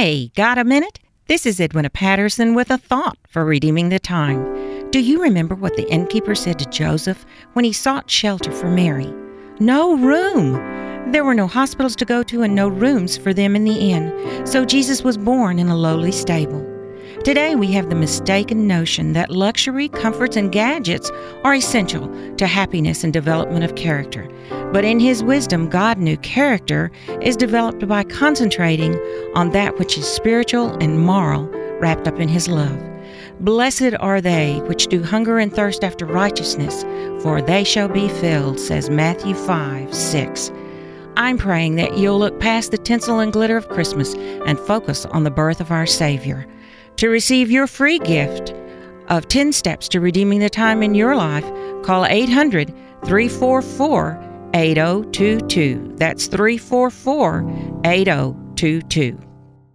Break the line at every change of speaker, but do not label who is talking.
Hey, got a minute? This is Edwina Patterson with a thought for redeeming the time. Do you remember what the innkeeper said to Joseph when he sought shelter for Mary? No room! There were no hospitals to go to and no rooms for them in the inn, so Jesus was born in a lowly stable. Today we have the mistaken notion that luxury, comforts, and gadgets are essential to happiness and development of character. But in His wisdom, God knew character is developed by concentrating on that which is spiritual and moral, wrapped up in His love. Blessed are they which do hunger and thirst after righteousness, for they shall be filled, says Matthew 5:6. I'm praying that you'll look past the tinsel and glitter of Christmas and focus on the birth of our Savior. To receive your free gift of 10 steps to redeeming the time in your life, call 800-344-8022. That's 344-8022.